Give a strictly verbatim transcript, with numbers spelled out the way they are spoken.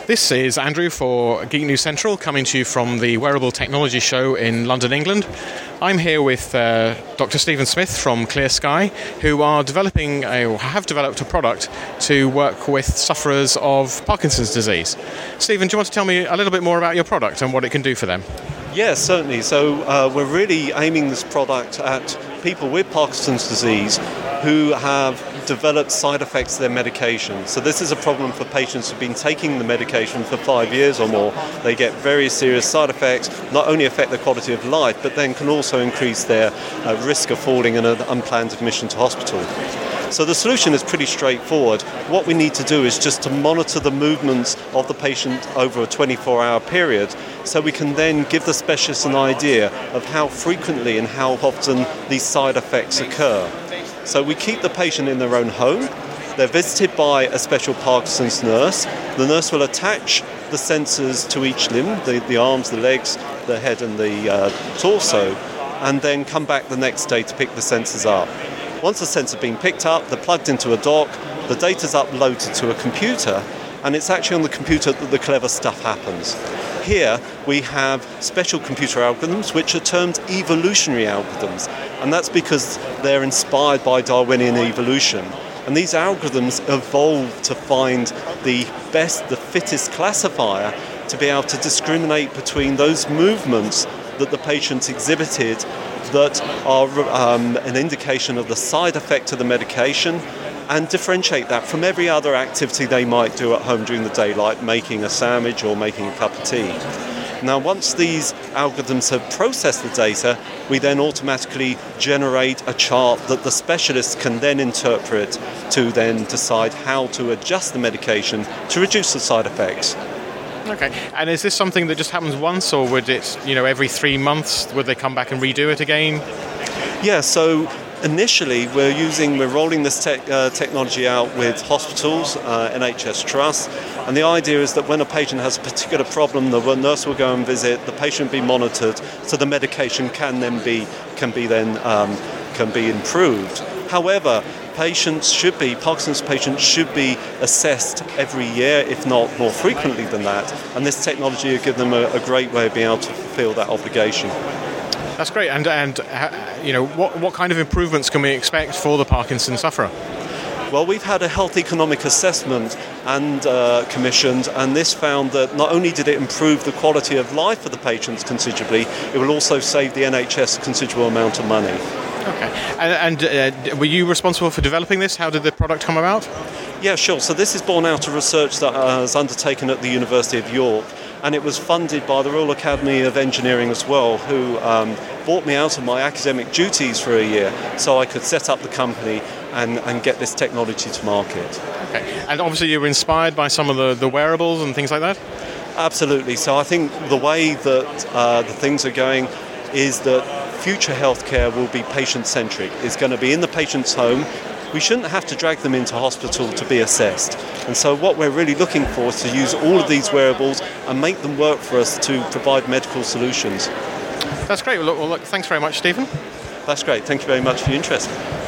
This is Andrew for Geek News Central, coming to you from the Wearable Technology Show in London, England. I'm here with uh, Doctor Stephen Smith from Clear Sky, who are developing a, or have developed a product to work with sufferers of Parkinson's disease. Stephen, do you want to tell me a little bit more about your product and what it can do for them? Yes, certainly. So uh, we're really aiming this product at people with Parkinson's disease who have developed side effects to their medication. So this is a problem for patients who've been taking the medication for five years or more. They get very serious side effects, not only affect their quality of life, but then can also increase their uh, risk of falling in an unplanned admission to hospital. So the solution is pretty straightforward. What we need to do is just to monitor the movements of the patient over a twenty-four hour period, so we can then give the specialist an idea of how frequently and how often these side effects occur. So we keep the patient in their own home. They're visited by a special Parkinson's nurse. The nurse will attach the sensors to each limb, the, the arms, the legs, the head and the uh, torso, and then come back the next day to pick the sensors up. Once the sensors have been picked up, they're plugged into a dock, the data's uploaded to a computer, and it's actually on the computer that the clever stuff happens. Here we have special computer algorithms which are termed evolutionary algorithms, and that's because they're inspired by Darwinian evolution. And these algorithms evolved to find the best, the fittest classifier to be able to discriminate between those movements that the patient exhibited that are um, an indication of the side effect of the medication, and differentiate that from every other activity they might do at home during the day, like making a sandwich or making a cup of tea. Now, once these algorithms have processed the data, we then automatically generate a chart that the specialists can then interpret to then decide how to adjust the medication to reduce the side effects. Okay, and is this something that just happens once, or would it, you know, every three months, would they come back and redo it again? Yeah, so initially we're using, we're rolling this tech, uh, technology out with hospitals, uh, N H S trusts, and the idea is that when a patient has a particular problem, the nurse will go and visit, the patient will be monitored, so the medication can then be, can be then, um, can be improved. However, patients should be, Parkinson's patients should be assessed every year, if not more frequently than that, and this technology will give them a, a great way of being able to fulfill that obligation. That's great, and, and uh, you know, what, what kind of improvements can we expect for the Parkinson's sufferer? Well, we've had a health economic assessment and uh, commissioned, and this found that not only did it improve the quality of life for the patients considerably, it will also save the N H S a considerable amount of money. Okay, and, and uh, were you responsible for developing this? How did the product come about? Yeah, sure. So this is born out of research that uh, was undertaken at the University of York, and it was funded by the Royal Academy of Engineering as well, who um, bought me out of my academic duties for a year so I could set up the company and, and get this technology to market. Okay, and obviously you were inspired by some of the, the wearables and things like that? Absolutely. So I think the way that uh, the things are going is that future healthcare will be patient-centric. It's going to be in the patient's home. We shouldn't have to drag them into hospital to be assessed. And so what we're really looking for is to use all of these wearables and make them work for us to provide medical solutions. That's great. Well, look, well, look, thanks very much, Stephen. That's great. Thank you very much for your interest.